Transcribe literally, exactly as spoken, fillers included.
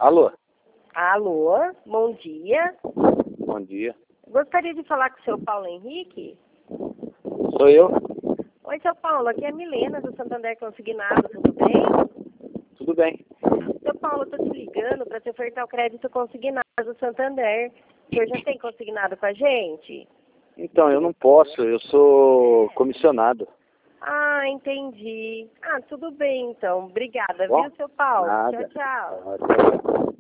Alô? Alô, bom dia. Bom dia. Gostaria de falar com o seu Paulo Henrique? Sou eu? Oi, seu Paulo, aqui é a Milena do Santander Consignado, tudo bem? Tudo bem. Seu Paulo, eu tô te ligando para te ofertar o crédito consignado do Santander. O senhor já tem consignado com a gente? Então, eu não posso, eu sou comissionado. Ah, entendi. Ah, tudo bem então. Obrigada, Bom, viu, seu Paulo? nada. Tchau, tchau. Nada.